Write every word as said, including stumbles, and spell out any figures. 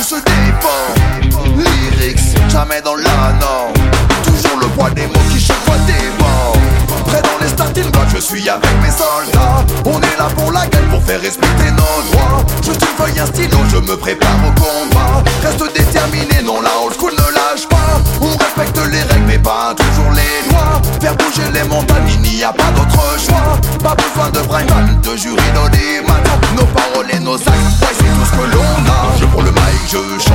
se défend. Lyrics, jamais dans la norme. Toujours le poids des mots qui chaque fois débordent. Près dans les starting blocks, je suis avec mes soldats. On est là pour la gueule, pour faire respecter nos droits. Juste une feuille, un stylo, je me prépare au combat. Reste déterminé, non la old school ne lâche pas. On respecte les règles mais pas toujours les lois. Faire bouger les montagnes, il n'y a pas d'autre choix. Pas besoin de Bryman, de jury d'audimat. Nos paroles et nos actes, ouais c'est tout ce que l'on a. Je prends le mic, je chante.